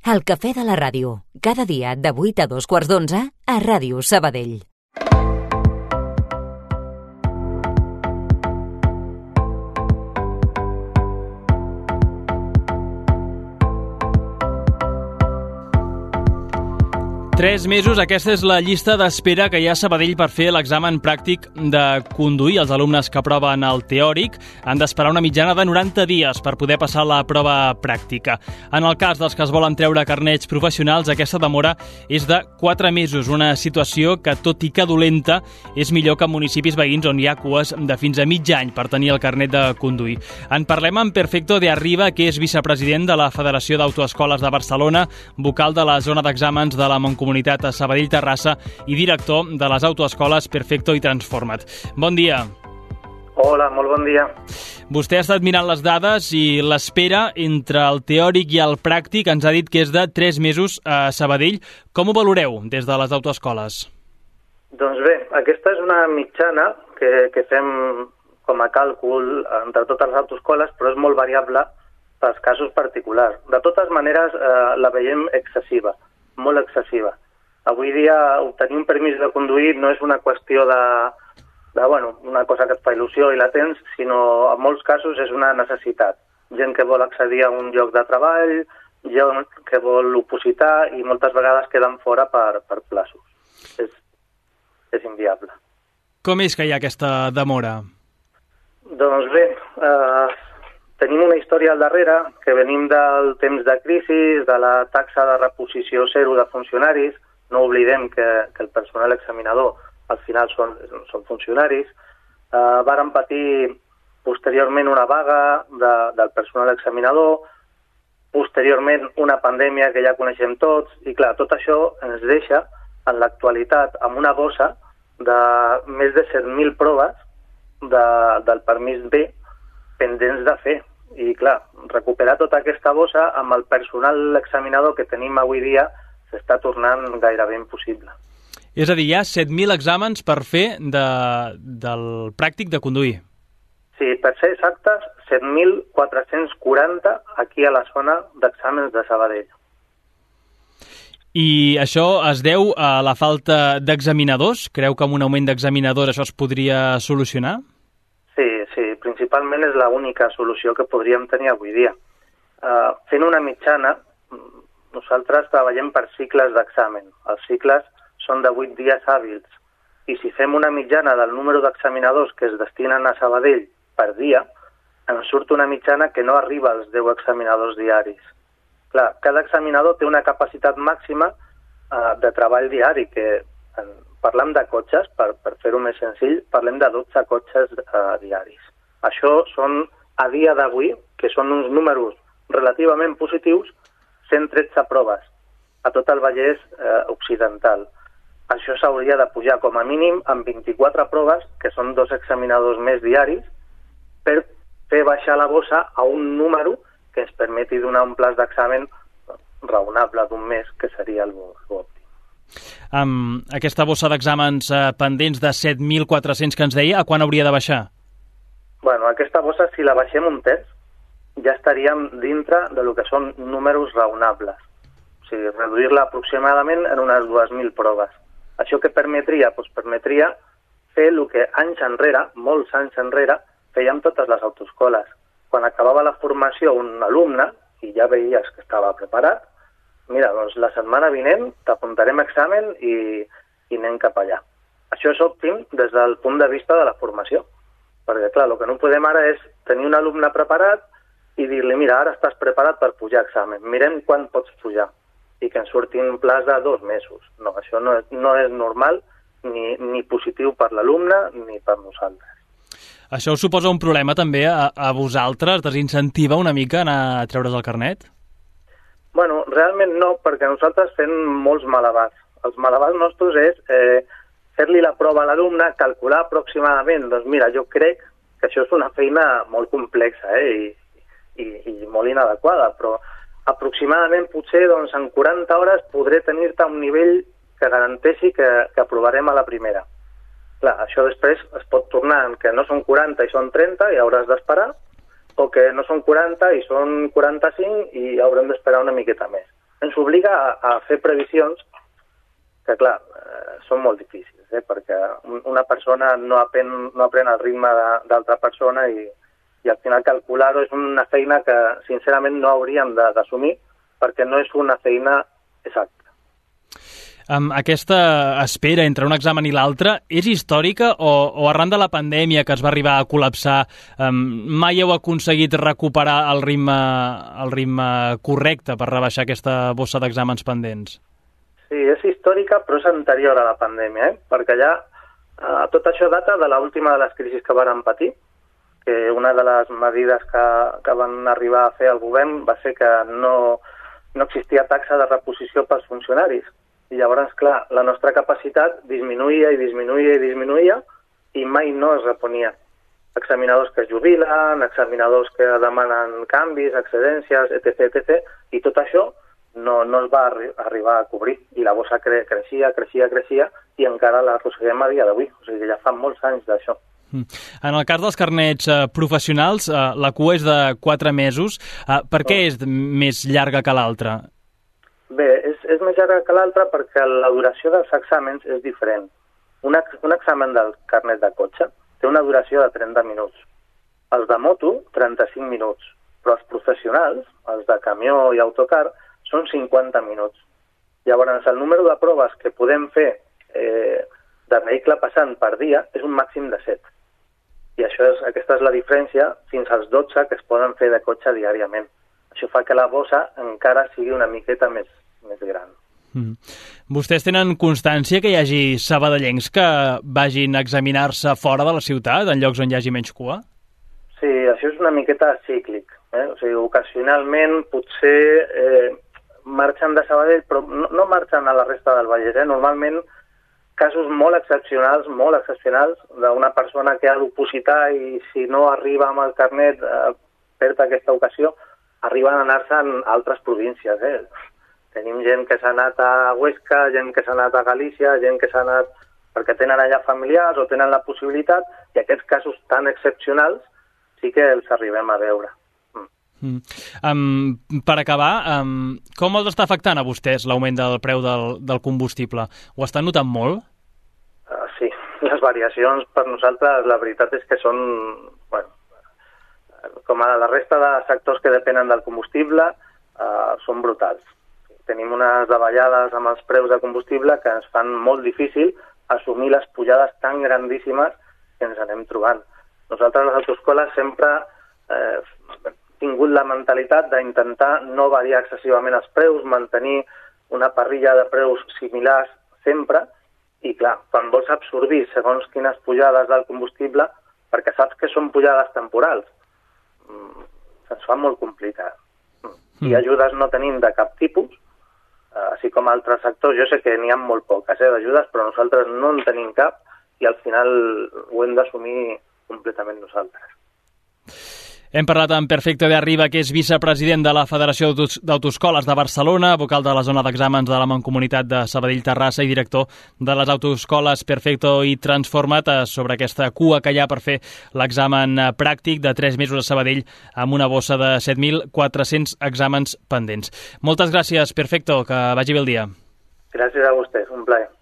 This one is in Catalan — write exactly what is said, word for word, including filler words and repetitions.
El cafè de la ràdio, cada dia de vuit a dos quarts d'onze a Ràdio Sabadell. Tres mesos, aquesta és la llista d'espera que hi ha a Sabadell per fer l'examen pràctic de conduir. Els alumnes que aproven el teòric han d'esperar una mitjana de noranta dies per poder passar la prova pràctica. En el cas dels que es volen treure carnets professionals, aquesta demora és de quatre mesos, una situació que, tot i que dolenta, és millor que en municipis veïns on hi ha cues de fins a mig any per tenir el carnet de conduir. En parlem amb Perfecto de Arriba, que és vicepresident de la Federació d'Autoescoles de Barcelona, vocal de la zona d'exàmens de la Mancomunitat Comunitat a Sabadell-Terrassa i director de les autoescoles Perfecto i Transforma't. Bon dia. Hola, molt bon dia. Vostè ha estat mirant les dades i l'espera entre el teòric i el pràctic ens ha dit que és de tres mesos a Sabadell. Com ho valoreu des de les autoescoles? Doncs bé, aquesta és una mitjana que, que fem com a càlcul entre totes les autoescoles, però és molt variable pels casos particulars. De totes maneres, eh, la veiem excessiva. Molt excessiva. Avui dia obtenir un permís de conduir no és una qüestió de, de bueno, una cosa que et fa il·lusió i la tens, sinó en molts casos és una necessitat. Gent que vol accedir a un lloc de treball, gent que vol opositar i moltes vegades queden fora per, per plaços. És, és inviable. Com és que hi ha aquesta demora? Doncs bé, eh, tenim una història al darrere, que venim del temps de crisi, de la taxa de reposició zero de funcionaris. No oblidem que, que el personal examinador al final són, són funcionaris. Eh, varen patir posteriorment una vaga de, del personal examinador, posteriorment una pandèmia que ja coneixem tots, i clar, tot això ens deixa en l'actualitat amb una bossa de més de set mil proves de, del permís B pendents de fer. I, clar, recuperar tota aquesta bossa amb el personal examinador que tenim avui dia s'està tornant gairebé impossible. És a dir, hi ha set mil exàmens per fer de, del pràctic de conduir. Sí, per ser exactes, set mil quatre-cents quaranta aquí a la zona d'exàmens de Sabadell. I això es deu a la falta d'examinadors? Creu que amb un augment d'examinadors això es podria solucionar? Sí, sí, principalment és l'única solució que podríem tenir avui dia. Uh, fent una mitjana, nosaltres treballem per cicles d'examen. Els cicles són de vuit dies hàbils. I si fem una mitjana del número d'examinadors que es destinen a Sabadell per dia, ens surt una mitjana que no arriba als deu examinadors diaris. Clar, cada examinador té una capacitat màxima uh, de treball diari, que en, parlem de cotxes, per, per fer-ho més senzill, parlem de dotze cotxes uh, diaris. Això són, a dia d'avui, que són uns números relativament positius, cent tretze proves a tot el Vallès eh, Occidental. Això s'hauria de pujar com a mínim amb vint-i-quatre proves, que són dos examinadors més diaris, per fer baixar la bossa a un número que ens permeti donar un plaç d'examen raonable d'un mes, que seria l'òptim. Amb aquesta bossa d'exàmens eh, pendents de set mil quatre-cents que ens deia, a quan hauria de baixar? Bueno, aquesta bossa, si la baixem un terç, ja estaríem dintre de lo que són números raonables. O sigui, reduir-la aproximadament en unes dues mil proves. Això què permetria? Doncs permetria fer el que anys enrere, molts anys enrere, fèiem totes les autoescoles. Quan acabava la formació un alumne, i ja veies que estava preparat, mira, doncs la setmana vinent t'apuntarem examen i, i anem cap allà. Això és òptim des del punt de vista de la formació. Perquè, clar, el que no podem ara és tenir un alumne preparat i dir-li, mira, ara estàs preparat per pujar examen, mirem quan pots pujar, i que ens surti un plaç de dos mesos. No, això no és, no és normal, ni, ni positiu per l'alumne ni per nosaltres. Això us suposa un problema també a, a vosaltres? Desincentiva una mica anar a treure's el carnet? Bueno, realment no, perquè nosaltres fem molts malabars. Els malabars nostres és eh, fer-li la prova a l'alumne, calcular aproximadament, doncs mira, jo crec que això és una feina molt complexa eh, i, i, i molt inadequada, però aproximadament potser doncs, en quaranta hores podré tenir-te un nivell que garanteixi que, que aprovarem a la primera. Clar, això després es pot tornar en que no són quaranta i són trenta i hauràs d'esperar, o que no són quaranta i són quaranta-cinc i haurem d'esperar una miqueta més. ens obliga a, a fer previsions que, clar, eh, són molt difícils, eh, perquè una persona no aprèn, no aprèn el ritme d'altra persona i, i al final calcular-ho és una feina que, sincerament, no hauríem d'assumir perquè no és una feina exacta. Um, aquesta espera entre un examen i l'altre és històrica o, o arran de la pandèmia que es va arribar a col·lapsar um, mai heu aconseguit recuperar el ritme, el ritme correcte per rebaixar aquesta bossa d'exàmens pendents? Sí, és històrica però és anterior a la pandèmia, eh? perquè ja eh, tot això data de l'última de les crisis que varen patir, que una de les medides que, que van arribar a fer el govern va ser que no, no existia taxa de reposició pels funcionaris. I llavors, clar, la nostra capacitat disminuïa i disminuïa i disminuïa i mai no es reponia. Examinadors que es jubilen, examinadors que demanen canvis, excedències, etcètera, etcètera, i tot això no, no es va arri arribar a cobrir. I la bossa cre creixia, creixia, creixia, i encara l'arrosseguem a dia d'avui. O sigui, ja fa molts anys d'això. En el cas dels carnets eh, professionals, eh, la cua és de quatre mesos. Eh, per què és més llarga que l'altra? Bé, és, és més llarga que l'altra perquè la duració dels exàmens és diferent. Un, ex, un examen del carnet de cotxe té una duració de trenta minuts. Els de moto, trenta-cinc minuts. Però els professionals, els de camió i autocar, són cinquanta minuts. Llavors, el número de proves que podem fer eh, de vehicle passant per dia és un màxim de set. I això és, aquesta és la diferència fins als dotze que es poden fer de cotxe diàriament. Això fa que la bossa encara sigui una miqueta més, més gran. Mm. Vostès tenen constància que hi hagi sabadellencs que vagin a examinar-se fora de la ciutat, en llocs on hi hagi menys cua? Sí, això és una miqueta cíclic. Eh? O sigui, ocasionalment potser eh, marxen de Sabadell, però no, no marxen a la resta del Vallès. Eh? Normalment, casos molt excepcionals, molt excepcionals, d'una persona que ha d'opositar i si no arriba amb el carnet eh, perd aquesta ocasió, arriben a anar-se en altres províncies. Eh? Tenim gent que s'ha anat a Huesca, gent que s'ha anat a Galícia, gent que s'ha anat perquè tenen allà familiars o tenen la possibilitat, i aquests casos tan excepcionals sí que els arribem a veure. Mm. Mm. Um, per acabar, um, com els està afectant a vostès l'augment del preu del, del combustible? Ho estan notant molt? Uh, sí, les variacions per nosaltres la veritat és que són... Bueno, com a la resta de sectors que depenen del combustible, eh, són brutals. Tenim unes davallades amb els preus de combustible que ens fan molt difícil assumir les pujades tan grandíssimes que ens anem trobant. Nosaltres, les autoescoles, sempre eh, hem tingut la mentalitat d'intentar no variar excessivament els preus, mantenir una parrilla de preus similars sempre, i clar, quan vols absorbir segons quines pujades del combustible, perquè saps que són pujades temporals, se'ns fa molt complicat. I ajudes no tenim de cap tipus, així com altres sectors. Jo sé que n'hi ha molt poques eh, d'ajudes, però nosaltres no en tenim cap i al final ho hem d'assumir completament nosaltres. Hem parlat amb Perfecto de Arriba, que és vicepresident de la Federació d'Autoescoles de Barcelona, vocal de la zona d'exàmens de la Mancomunitat de Sabadell-Terrassa i director de les autoescoles Perfecto i Transformat, sobre aquesta cua que hi ha per fer l'examen pràctic de tres mesos a Sabadell amb una bossa de set mil quatre-cents exàmens pendents. Moltes gràcies, Perfecto, que vagi bé el dia. Gràcies a vostès, un plaer.